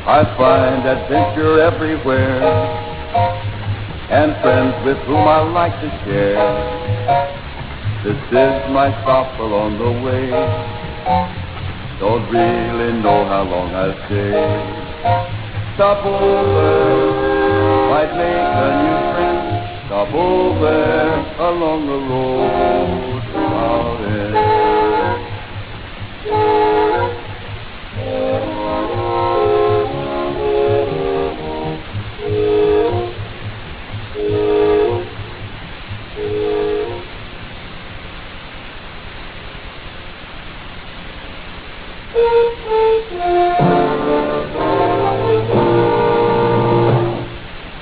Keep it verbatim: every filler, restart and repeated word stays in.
I find adventure everywhere, and friends with whom I like to share. This is my stop along the way. Don't really know how long I'll stay. Stop over, might make a new friend. Stop over along the road.